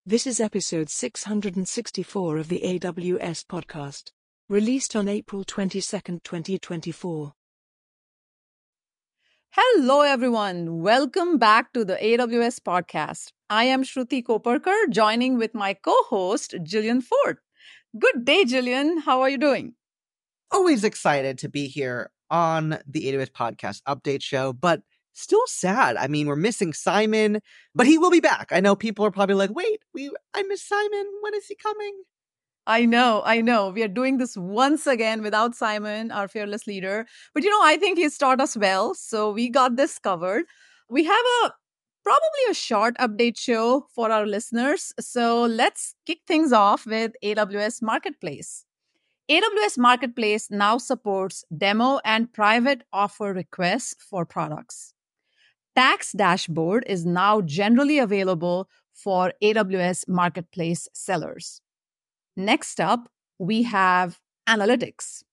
This is episode 664 of the AWS podcast, released on April 22, 2024. Hello, everyone. Welcome back to the AWS podcast. I am Shruti Koparkar, joining with my co-host, Jillian Ford. Good day, Jillian. How are you doing? Always excited to be here on the AWS podcast update show, but still sad. I mean, we're missing Simon, but he will be back. I know people are probably like, wait, I miss Simon. When is he coming? I know. We are doing this once again without Simon, our fearless leader. But I think he's taught us well. So we got this covered. We have probably a short update show for our listeners. So let's kick things off with AWS Marketplace. AWS Marketplace now supports demo and private offer requests for products. Tax Dashboard is now generally available for AWS Marketplace sellers. Next up, we have Analytics.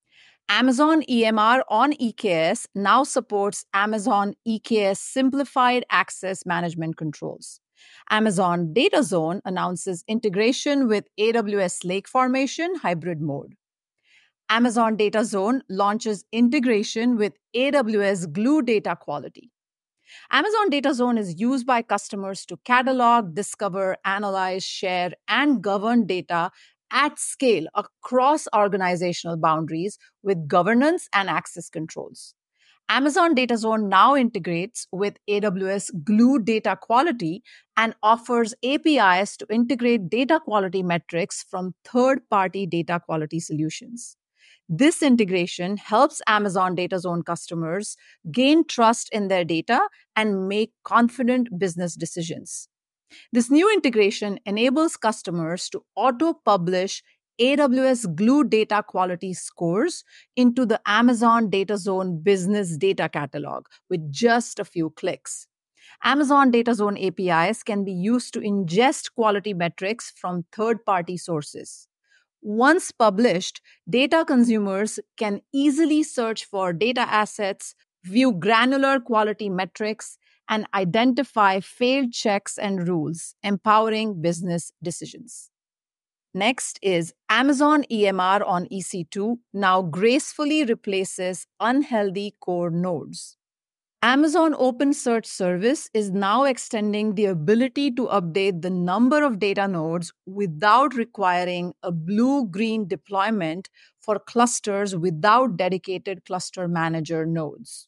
Amazon EMR on EKS now supports Amazon EKS Simplified Access Management Controls. Amazon Data Zone announces integration with AWS Lake Formation hybrid mode. Amazon Data Zone launches integration with AWS Glue data quality. Amazon Data Zone is used by customers to catalog, discover, analyze, share, and govern data at scale across organizational boundaries with governance and access controls. Amazon Data Zone now integrates with AWS Glue data quality and offers APIs to integrate data quality metrics from third-party data quality solutions. This integration helps Amazon Data Zone customers gain trust in their data and make confident business decisions. This new integration enables customers to auto-publish AWS Glue data quality scores into the Amazon Data Zone business data catalog with just a few clicks. Amazon Data Zone APIs can be used to ingest quality metrics from third-party sources. Once published, data consumers can easily search for data assets, view granular quality metrics, and identify failed checks and rules, empowering business decisions. Next is Amazon EMR on EC2 now gracefully replaces unhealthy core nodes. Amazon OpenSearch Service is now extending the ability to update the number of data nodes without requiring a blue-green deployment for clusters without dedicated cluster manager nodes.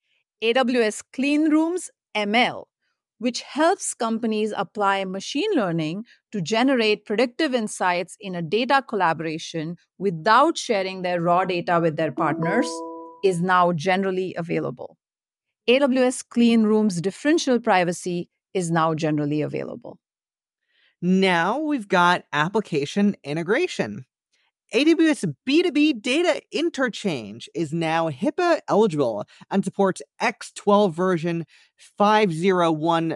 AWS Cleanrooms ML, which helps companies apply machine learning to generate predictive insights in a data collaboration without sharing their raw data with their partners, is now generally available. AWS Cleanroom's differential privacy is now generally available. Now we've got application integration. AWS B2B Data Interchange is now HIPAA eligible and supports X12 version 5010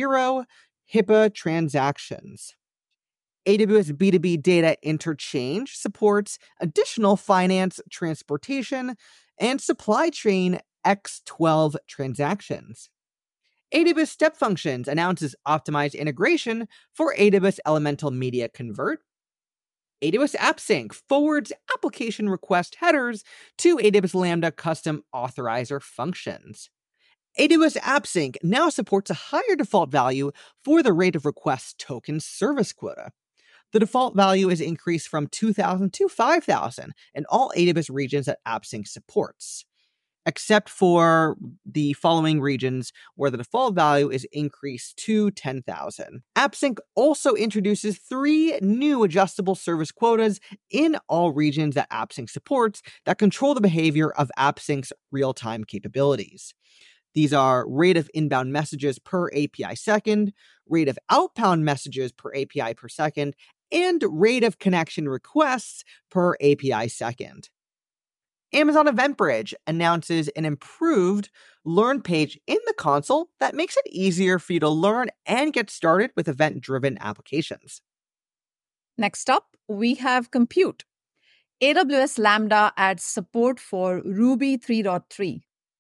HIPAA transactions. AWS B2B Data Interchange supports additional finance, transportation, and supply chain X12 transactions. AWS Step Functions announces optimized integration for AWS Elemental Media Convert. AWS AppSync forwards application request headers to AWS Lambda custom authorizer functions. AWS AppSync now supports a higher default value for the rate of request token service quota. The default value is increased from 2,000 to 5,000 in all AWS regions that AppSync supports, except for the following regions where the default value is increased to 10,000. AppSync also introduces 3 new adjustable service quotas in all regions that AppSync supports that control the behavior of AppSync's real-time capabilities. These are rate of inbound messages per API second, rate of outbound messages per API per second, and rate of connection requests per API second. Amazon EventBridge announces an improved Learn page in the console that makes it easier for you to learn and get started with event-driven applications. Next up, we have Compute. AWS Lambda adds support for Ruby 3.3.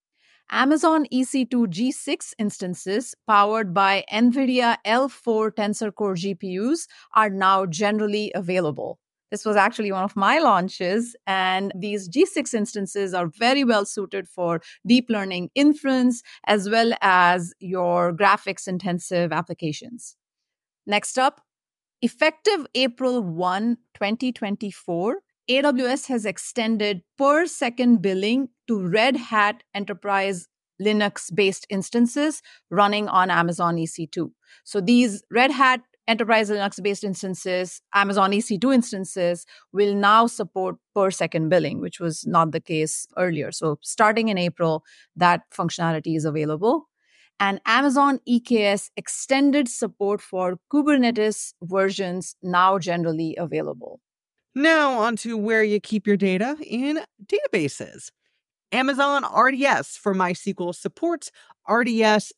Amazon EC2 G6 instances powered by NVIDIA L4 Tensor Core GPUs are now generally available. This was actually one of my launches, and these G6 instances are very well suited for deep learning inference as well as your graphics intensive applications. Next up, effective April 1, 2024, AWS has extended per second billing to Red Hat Enterprise Linux-based instances running on Amazon EC2. So these Red Hat Enterprise Linux-based instances, Amazon EC2 instances, will now support per second billing, which was not the case earlier. So starting in April, that functionality is available. And Amazon EKS extended support for Kubernetes versions now generally available. Now onto where you keep your data in databases. Amazon RDS for MySQL supports RDS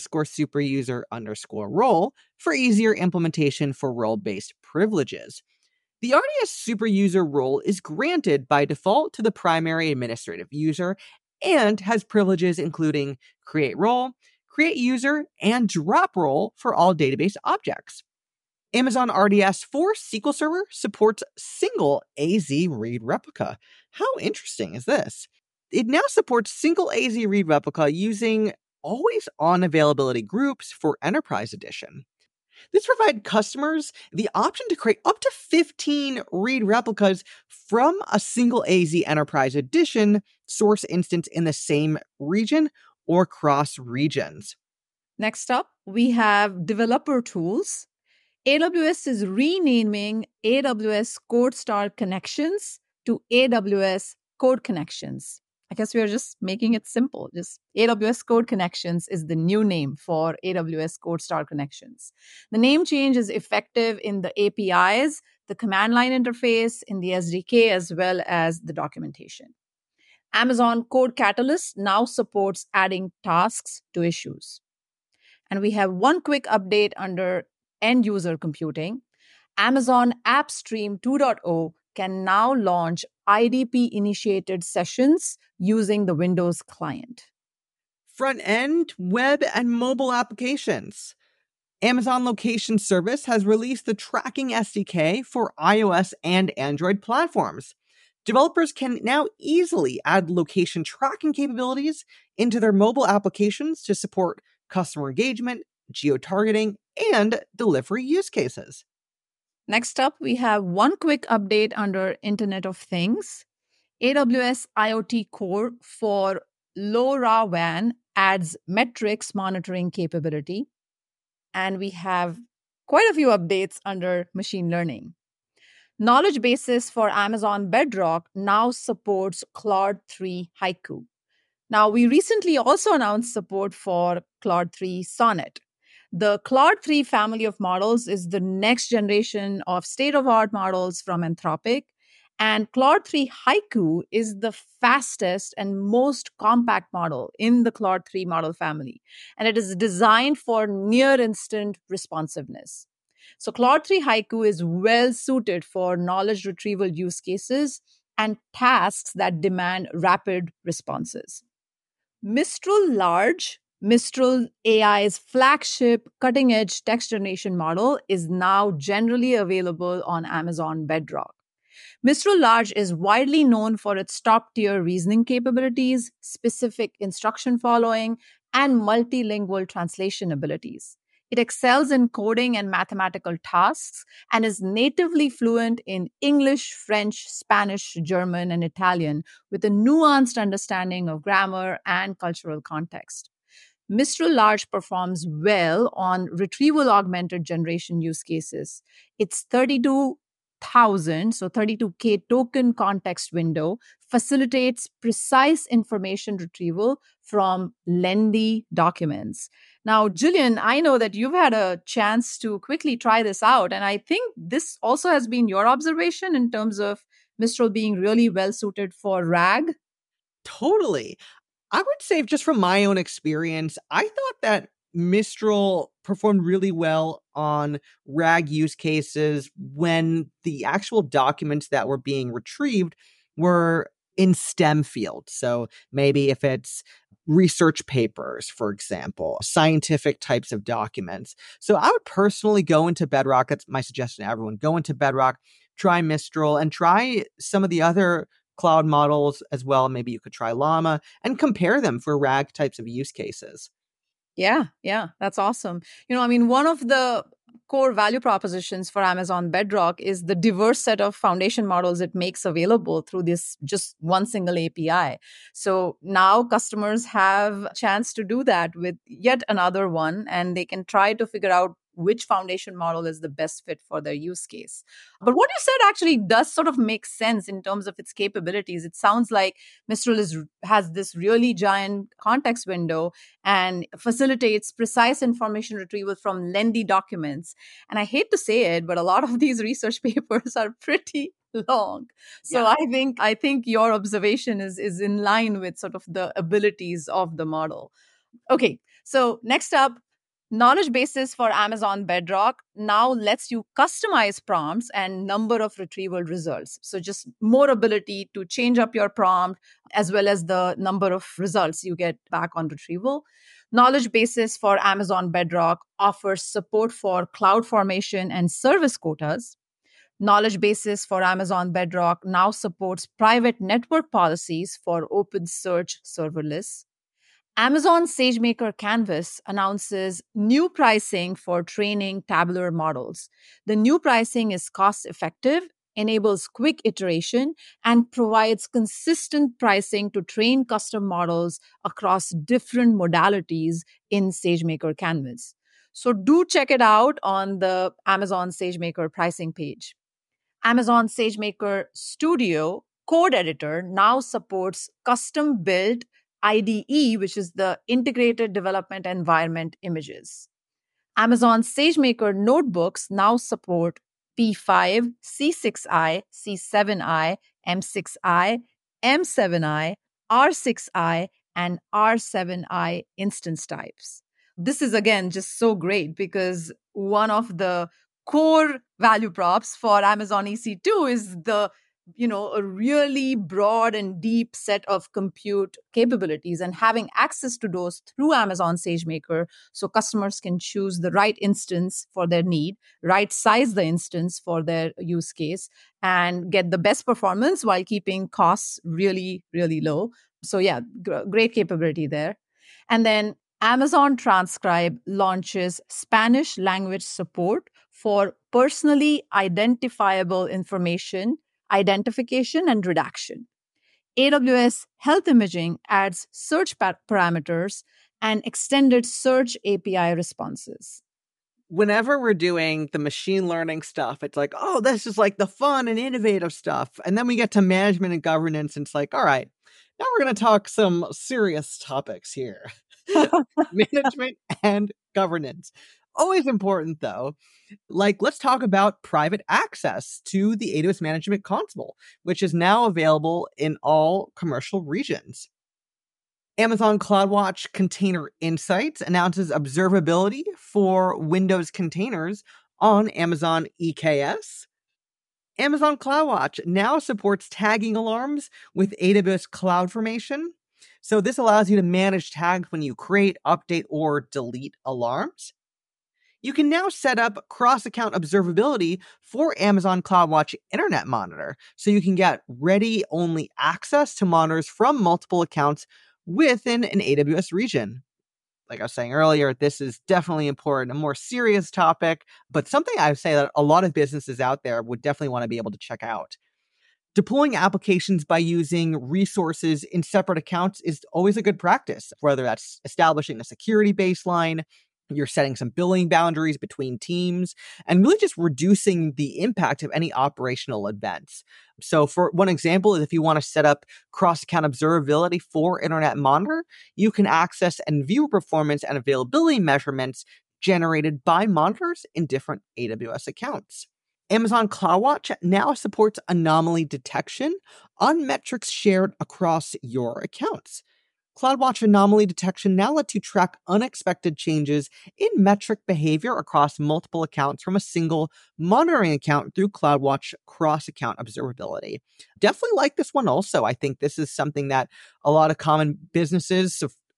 _superuser _role for easier implementation for role-based privileges. The RDS superuser role is granted by default to the primary administrative user and has privileges including create role, create user, and drop role for all database objects. Amazon RDS for SQL Server supports single AZ read replica. How interesting is this? It now supports single AZ read replica using always-on availability groups for Enterprise Edition. This provides customers the option to create up to 15 read replicas from a single AZ Enterprise Edition source instance in the same region or cross regions. Next up, we have developer tools. AWS is renaming AWS CodeStar Connections to AWS Code Connections. I guess we are just making it simple. Just AWS Code Connections is the new name for AWS CodeStar Connections. The name change is effective in the APIs, the command line interface, in the SDK, as well as the documentation. Amazon Code Catalyst now supports adding tasks to issues. And we have one quick update under end user computing. Amazon AppStream 2.0 can now launch IDP initiated sessions using the Windows client. Front-end, web, and mobile applications. Amazon Location Service has released the tracking SDK for iOS and Android platforms. Developers can now easily add location tracking capabilities into their mobile applications to support customer engagement, geo-targeting, and delivery use cases. Next up, we have one quick update under Internet of Things. AWS IoT Core for LoRaWAN adds metrics monitoring capability. And we have quite a few updates under machine learning. Knowledge bases for Amazon Bedrock now supports Claude 3 Haiku. Now, we recently also announced support for Claude 3 Sonnet. The Claude 3 family of models is the next generation of state-of-the-art models from Anthropic, and Claude 3 Haiku is the fastest and most compact model in the Claude 3 model family, and it is designed for near-instant responsiveness. So Claude 3 Haiku is well suited for knowledge retrieval use cases and tasks that demand rapid responses. Mistral Large, Mistral AI's flagship cutting-edge text generation model, is now generally available on Amazon Bedrock. Mistral Large is widely known for its top-tier reasoning capabilities, specific instruction following, and multilingual translation abilities. It excels in coding and mathematical tasks and is natively fluent in English, French, Spanish, German, and Italian with a nuanced understanding of grammar and cultural context. Mistral Large performs well on retrieval augmented generation use cases. Its 32,000, so 32K token context window facilitates precise information retrieval from lengthy documents. Now, Julian, I know that you've had a chance to quickly try this out, and I think this also has been your observation in terms of Mistral being really well suited for RAG. Totally. I would say, just from my own experience, I thought that Mistral performed really well on RAG use cases when the actual documents that were being retrieved were in STEM fields. So maybe if it's research papers, for example, scientific types of documents. So I would personally go into Bedrock. That's my suggestion to everyone. Go into Bedrock, try Mistral, and try some of the other cloud models as well. Maybe you could try Llama and compare them for RAG types of use cases. Yeah, that's awesome. One of the core value propositions for Amazon Bedrock is the diverse set of foundation models it makes available through this just one single API. So now customers have a chance to do that with yet another one, and they can try to figure out which foundation model is the best fit for their use case. But what you said actually does sort of make sense in terms of its capabilities. It sounds like Mistral has this really giant context window and facilitates precise information retrieval from lengthy documents. And I hate to say it, but a lot of these research papers are pretty long. So yeah. I think your observation is in line with sort of the abilities of the model. Okay, so next up, knowledge bases for Amazon Bedrock now lets you customize prompts and number of retrieval results. So just more ability to change up your prompt as well as the number of results you get back on retrieval. Knowledge bases for Amazon Bedrock offers support for CloudFormation and service quotas. Knowledge bases for Amazon Bedrock now supports private network policies for OpenSearch serverless. Amazon SageMaker Canvas announces new pricing for training tabular models. The new pricing is cost-effective, enables quick iteration, and provides consistent pricing to train custom models across different modalities in SageMaker Canvas. So do check it out on the Amazon SageMaker pricing page. Amazon SageMaker Studio code editor now supports custom-built IDE, which is the Integrated Development Environment images. Amazon SageMaker notebooks now support P5, C6i, C7i, M6i, M7i, R6i, and R7i instance types. This is, again, just so great because one of the core value props for Amazon EC2 is a really broad and deep set of compute capabilities and having access to those through Amazon SageMaker so customers can choose the right instance for their need, right size the instance for their use case, and get the best performance while keeping costs really, really low. So yeah, great capability there. And then Amazon Transcribe launches Spanish language support for personally identifiable information, identification, and redaction. AWS Health Imaging adds search parameters and extended search API responses. Whenever we're doing the machine learning stuff, it's like, oh, this is like the fun and innovative stuff. And then we get to management and governance, and it's like, all right, now we're going to talk some serious topics here. Management and governance. Always important, though. Like, let's talk about private access to the AWS Management Console, which is now available in all commercial regions. Amazon CloudWatch Container Insights announces observability for Windows containers on Amazon EKS. Amazon CloudWatch now supports tagging alarms with AWS CloudFormation. So this allows you to manage tags when you create, update, or delete alarms. You can now set up cross-account observability for Amazon CloudWatch Internet Monitor, so you can get ready-only access to monitors from multiple accounts within an AWS region. Like I was saying earlier, this is definitely important, a more serious topic, but something I would say that a lot of businesses out there would definitely want to be able to check out. Deploying applications by using resources in separate accounts is always a good practice, whether that's establishing a security baseline, you're setting some billing boundaries between teams, and really just reducing the impact of any operational events. So for one example is if you want to set up cross-account observability for Internet Monitor, you can access and view performance and availability measurements generated by monitors in different AWS accounts. Amazon CloudWatch now supports anomaly detection on metrics shared across your accounts. CloudWatch anomaly detection now lets you track unexpected changes in metric behavior across multiple accounts from a single monitoring account through CloudWatch cross-account observability. Definitely like this one also. I think this is something that a lot of common businesses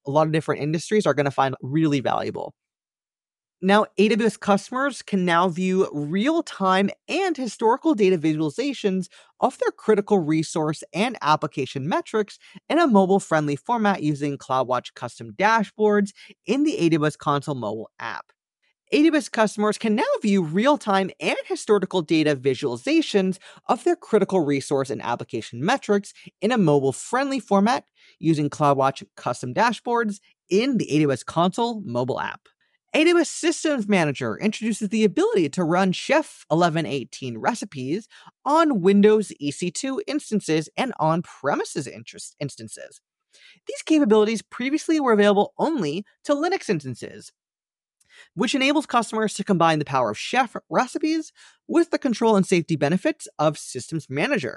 a lot of different industries are going to find really valuable. Now, AWS customers can now view real-time and historical data visualizations of their critical resource and application metrics in a mobile-friendly format using CloudWatch custom dashboards in the AWS Console mobile app. AWS customers can now view real-time and historical data visualizations of their critical resource and application metrics in a mobile-friendly format using CloudWatch custom dashboards in the AWS Console mobile app. AWS Systems Manager introduces the ability to run Chef 1118 recipes on Windows EC2 instances and on-premises instances. These capabilities previously were available only to Linux instances, which enables customers to combine the power of Chef recipes with the control and safety benefits of Systems Manager.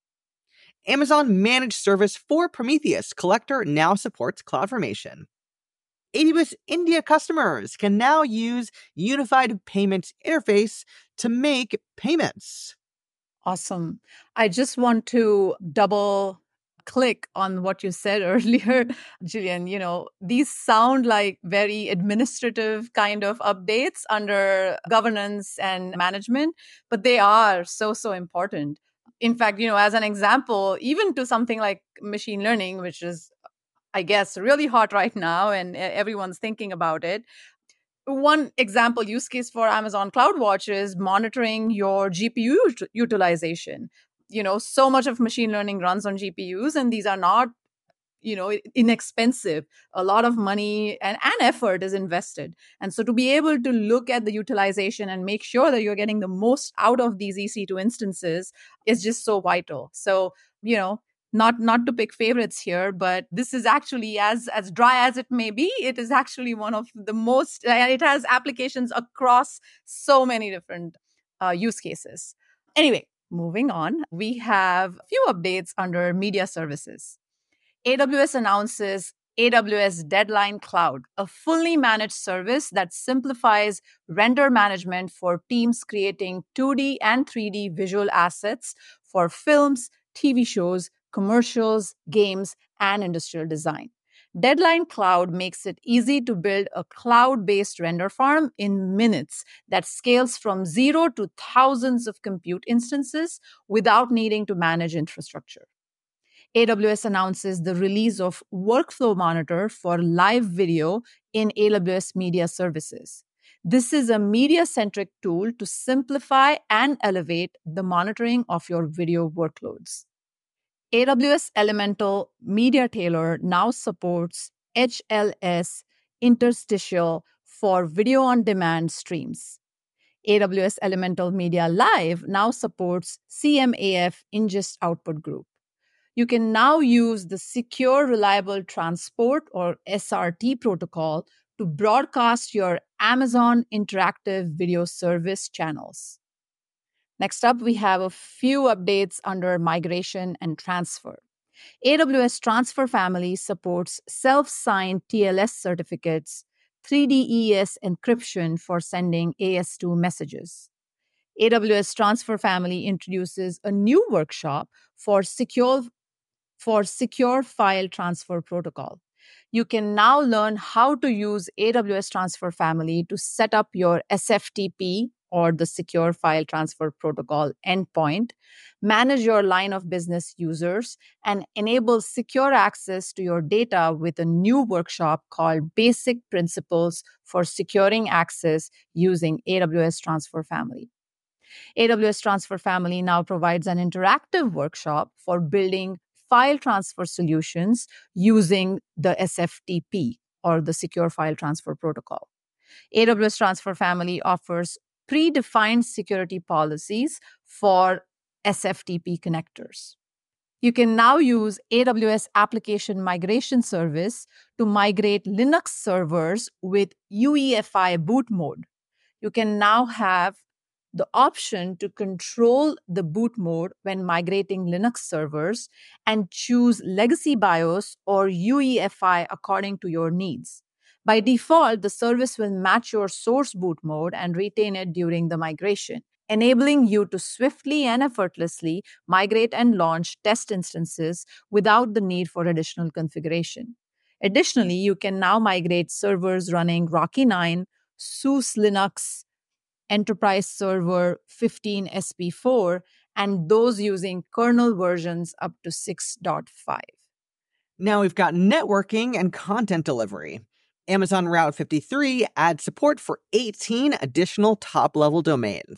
Amazon Managed Service for Prometheus Collector now supports CloudFormation. AWS India customers can now use Unified Payments Interface to make payments. Awesome. I just want to double click on what you said earlier, Jillian. These sound like very administrative kind of updates under governance and management, but they are so important. In fact, as an example, even to something like machine learning, which is, I guess, really hot right now and everyone's thinking about it. One example use case for Amazon CloudWatch is monitoring your GPU utilization. So much of machine learning runs on GPUs, and these are not, inexpensive. A lot of money and effort is invested. And so to be able to look at the utilization and make sure that you're getting the most out of these EC2 instances is just so vital. So, not to pick favorites here, but this is actually, as dry as it may be, it is actually one of the most, it has applications across so many different use cases. Anyway, moving on, we have a few updates under media services. AWS announces AWS Deadline Cloud, a fully managed service that simplifies render management for teams creating 2D and 3D visual assets for films, TV shows, commercials, games, and industrial design. Deadline Cloud makes it easy to build a cloud-based render farm in minutes that scales from 0 to thousands of compute instances without needing to manage infrastructure. AWS announces the release of Workflow Monitor for live video in AWS Media Services. This is a media-centric tool to simplify and elevate the monitoring of your video workloads. AWS Elemental Media Tailor now supports HLS interstitial for video on demand streams. AWS Elemental Media Live now supports CMAF ingest output group. You can now use the Secure Reliable Transport or SRT protocol to broadcast your Amazon Interactive Video Service channels. Next up, we have a few updates under migration and transfer. AWS Transfer Family supports self-signed TLS certificates, 3DES encryption for sending AS2 messages. AWS Transfer Family introduces a new workshop for secure file transfer protocol. You can now learn how to use AWS Transfer Family to set up your SFTP or the Secure File Transfer Protocol endpoint, manage your line of business users, and enable secure access to your data with a new workshop called Basic Principles for Securing Access using AWS Transfer Family. AWS Transfer Family now provides an interactive workshop for building file transfer solutions using the SFTP or the Secure File Transfer Protocol. AWS Transfer Family offers predefined security policies for SFTP connectors. You can now use AWS Application Migration Service to migrate Linux servers with UEFI boot mode. You can now have the option to control the boot mode when migrating Linux servers and choose legacy BIOS or UEFI according to your needs. By default, the service will match your source boot mode and retain it during the migration, enabling you to swiftly and effortlessly migrate and launch test instances without the need for additional configuration. Additionally, you can now migrate servers running Rocky 9, SUSE Linux, Enterprise Server 15 SP4, and those using kernel versions up to 6.5. Now we've got networking and content delivery. Amazon Route 53 adds support for 18 additional top-level domains.